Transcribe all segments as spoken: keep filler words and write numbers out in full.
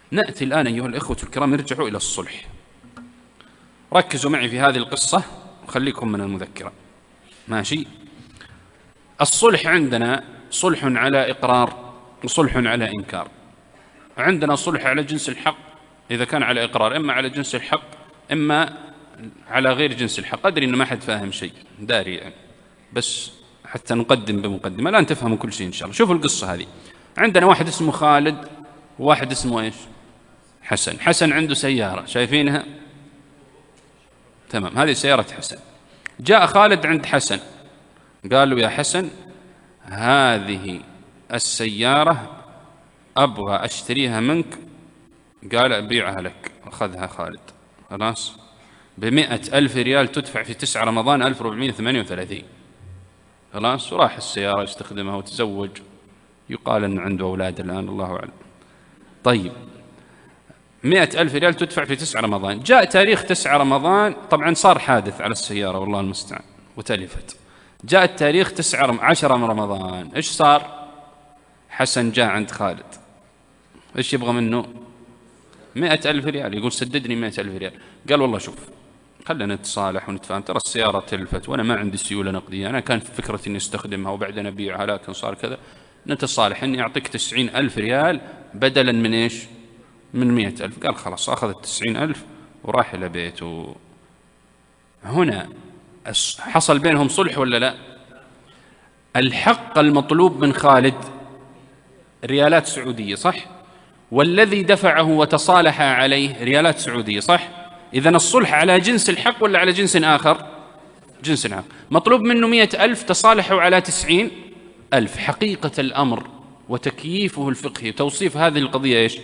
نأتي الآن أيها الإخوة الكرام نرجع إلى الصلح. ركزوا معي في هذه القصة وخليكم من المذكرة. ماشي. الصلح عندنا صلح على إقرار وصلح على إنكار. عندنا صلح على جنس الحق إذا كان على إقرار، إما على جنس الحق إما على غير جنس الحق. أدري إنه ما حد فاهم شيء، داري يعني، بس حتى نقدم بمقدمة الآن تفهموا كل شيء إن شاء الله. شوفوا القصة هذه. عندنا واحد اسمه خالد وواحد اسمه إيش؟ حسن. حسن عنده سيارة، شايفينها؟ تمام، هذه سيارة حسن. جاء خالد عند حسن قال له: يا حسن، هذه السيارة أبغى أشتريها منك. قال: أبيعها لك. أخذها خالد، خلاص، بمئة ألف ريال تدفع في تسعة رمضان ألف وأربعمائة وثمانية وثلاثين. خلاص، وراح السيارة يستخدمها وتزوج. يقال أن عنده أولاد الآن، الله أعلم. طيب، مئة ألف ريال تدفع في تسعة رمضان. جاء تاريخ تسعة رمضان، طبعا صار حادث على السيارة والله المستعان وتلفت. جاء التاريخ تسعة عشرة من رمضان، إيش صار؟ حسن جاء عند خالد، إيش يبغى منه؟ مئة ألف ريال. يقول: سددني مئة ألف ريال. قال: والله شوف، خلنا نتصالح ونتفاهم، ترى السيارة تلفت وأنا ما عندي سيولة نقدية، أنا كان فكرتي إني استخدمها وبعدين أبيعها، لكن صار كذا. نتصالح إني أعطيك تسعين ألف ريال بدلا من إيش؟ من مئة ألف. قال: خلاص. أخذ التسعين ألف وراح إلى بيته. هنا حصل بينهم صلح ولا لا؟ الحق المطلوب من خالد ريالات سعودية، صح؟ والذي دفعه وتصالح عليه ريالات سعودية، صح؟ إذن الصلح على جنس الحق ولا على جنس آخر؟ جنس آخر. مطلوب منه مئة ألف، تصالحوا على تسعين ألف. حقيقة الأمر وتكييفه الفقهي وتوصيف هذه القضية إيش؟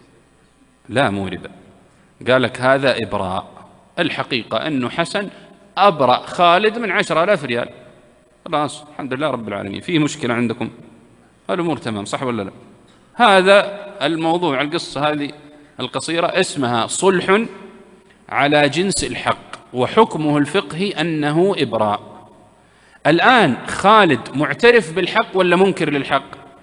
لا، مو ربا. قال لك هذا إبراء. الحقيقة أنه حسن أبرأ خالد من عشرة آلاف ريال. خلاص، الحمد لله رب العالمين. فيه مشكلة عندكم؟ الأمور تمام، صح ولا لا؟ هذا الموضوع. القصة هذه القصيرة اسمها صلح على جنس الحق، وحكمه الفقهي أنه إبراء. الآن خالد معترف بالحق ولا منكر للحق؟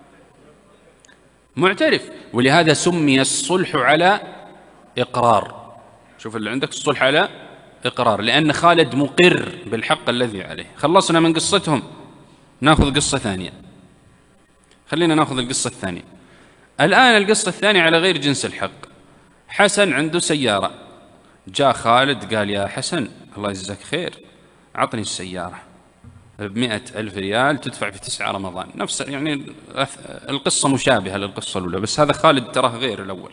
معترف، ولهذا سمي الصلح على إقرار. شوف اللي عندك، الصلح على إقرار، لأن خالد مقر بالحق الذي عليه. خلصنا من قصتهم، نأخذ قصة ثانية. خلينا نأخذ القصة الثانية الآن. القصة الثانية على غير جنس الحق. حسن عنده سيارة. جاء خالد قال: يا حسن، الله يجزاك خير، عطني السيارة بمئة ألف ريال تدفع في تسعة رمضان. نفس يعني القصة مشابهة للقصة الأولى، بس هذا خالد تراه غير الأول.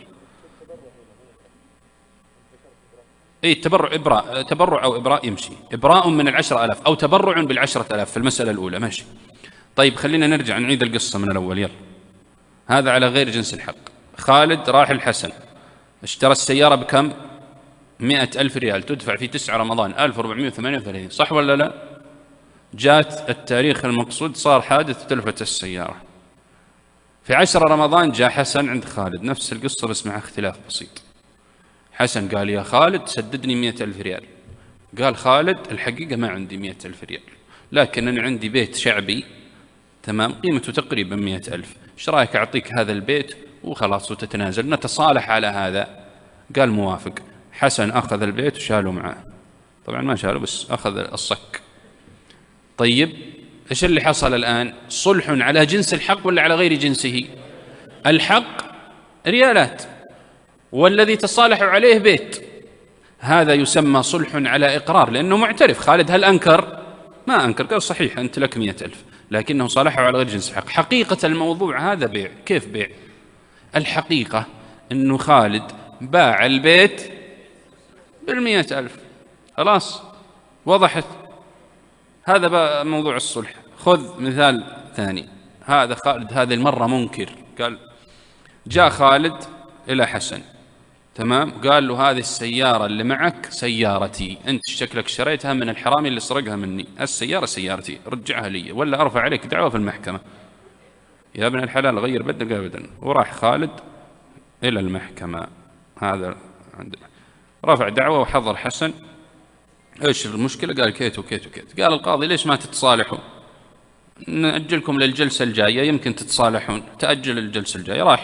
إيه، تبرع إبراء، تبرع أو إبراء يمشي. إبراء من العشرة ألاف أو تبرع بالعشرة ألاف في المسألة الأولى، ماشي. طيب، خلينا نرجع نعيد القصة من الأول، يلا. هذا على غير جنس الحق. خالد راح الحسن، اشترى السيارة بكم؟ مئة ألف ريال تدفع في تسعة رمضان ألف وأربعمائة وثمانية وثلاثين، صح ولا لا؟ جات التاريخ المقصود، صار حادث وتلفت السيارة. في عشرة رمضان جاء حسن عند خالد، نفس القصة بس مع اختلاف بسيط. حسن قال: يا خالد، سددني مئة ألف ريال. قال خالد: الحقيقة ما عندي مئة ألف ريال، لكن أنا عندي بيت شعبي، تمام، قيمته تقريبا مئة ألف. ايش رايك أعطيك هذا البيت وخلاص وتتنازل، نتصالح على هذا؟ قال: موافق. حسن أخذ البيت وشاله معه. طبعا ما شاله، بس أخذ الصك. طيب، إيش اللي حصل الآن؟ صلح على جنس الحق ولا على غير جنسه؟ الحق ريالات، والذي تصالحوا عليه بيت. هذا يسمى صلح على إقرار، لأنه معترف. خالد هل أنكر؟ ما أنكر، قال: صحيح، أنت لك مئة ألف، لكنه صالحوا على غير جنس الحق. حقيقة الموضوع هذا بيع. كيف بيع؟ الحقيقة أنه خالد باع البيت بالمئة ألف. خلاص، وضحت. هذا بقى موضوع الصلح. خذ مثال ثاني. هذا خالد هذه المرة منكر. قال: جاء خالد إلى حسن، تمام، قال له: هذه السيارة اللي معك سيارتي، أنت شكلك اشتريتها من الحرامي اللي سرقها مني، السيارة سيارتي، رجعها لي ولا أرفع عليك دعوة في المحكمة. يا ابن الحلال، غير بدك أبدا. وراح خالد إلى المحكمة. هذا عندنا رفع دعوة وحضر حسن. إيش المشكلة؟ قال: كيت وكيت وكيت. قال القاضي: ليش ما تتصالحوا؟ نأجلكم للجلسة الجاية، يمكن تتصالحون. تأجل الجلسة الجاية. راحوا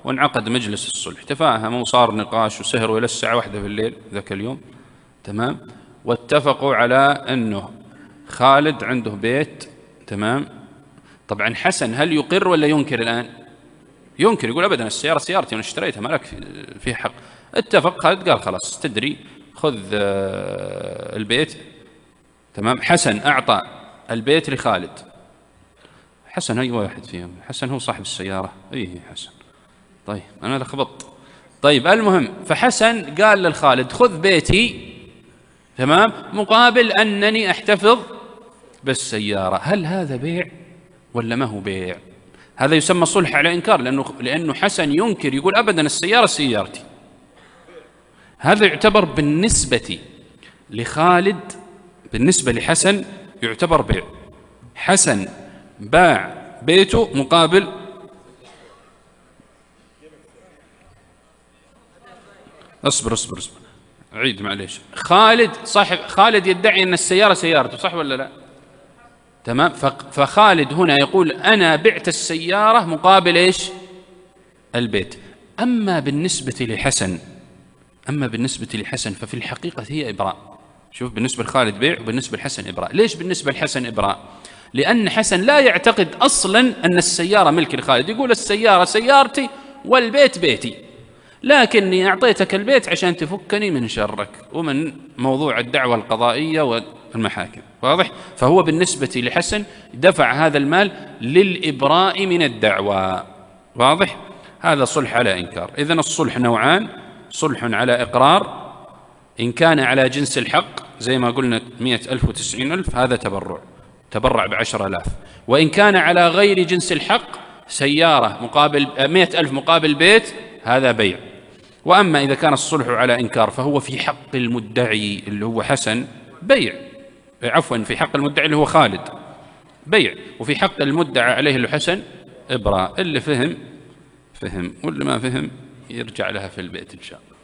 وانعقد مجلس الصلح، تفاهموا وصار نقاش وسهروا إلى الساعة واحدة في الليل ذاك اليوم، تمام، واتفقوا على أنه خالد عنده بيت، تمام. طبعا حسن هل يقر ولا ينكر الآن؟ ينكر، يقول أبدا السيارة سيارتي وأنا اشتريتها، ما لك فيها حق. اتفق خالد قال خلاص تدري خذ البيت، تمام. حسن أعطى البيت لخالد. حسن أي واحد فيهم؟ حسن هو صاحب السيارة، إيه حسن. طيب أنا لخبطت. طيب المهم، فحسن قال للخالد خذ بيتي، تمام، مقابل أنني أحتفظ بالسيارة. هل هذا بيع ولا ما هو بيع؟ هذا يسمى صلح على إنكار، لأنه لأنه حسن ينكر، يقول أبدا السيارة سيارتي. هذا يعتبر بالنسبة لخالد، بالنسبة لحسن يعتبر بيع. حسن باع بيته مقابل اصبر اصبر اصبر عيد معليش. خالد صاحب خالد يدعي أن السيارة سيارته، صح ولا لا؟ تمام. فخالد هنا يقول أنا بعت السيارة مقابل إيش؟ البيت. أما بالنسبة لحسن أما بالنسبة لحسن ففي الحقيقة هي إبراء. شوف، بالنسبة لخالد بيع وبالنسبة لحسن إبراء. ليش بالنسبة لحسن إبراء؟ لأن حسن لا يعتقد أصلا أن السيارة ملك لخالد، يقول السيارة سيارتي والبيت بيتي، لكني أعطيتك البيت عشان تفكني من شرك ومن موضوع الدعوة القضائية والمحاكم. واضح؟ فهو بالنسبة لحسن دفع هذا المال للإبراء من الدعوة. واضح؟ هذا صلح على إنكار. إذن الصلح نوعان: صلح على إقرار، إن كان على جنس الحق زي ما قلنا مئة ألف وتسعين ألف هذا تبرع، تبرع بعشر آلاف. وإن كان على غير جنس الحق، سيارة مقابل مئة ألف مقابل بيت، هذا بيع. وأما إذا كان الصلح على إنكار فهو في حق المدعي اللي هو حسن بيع، عفوا في حق المدعي اللي هو خالد بيع، وفي حق المدعى عليه اللي حسن إبراء. اللي فهم فهم، واللي ما فهم يرجع لها في البيت إن شاء الله.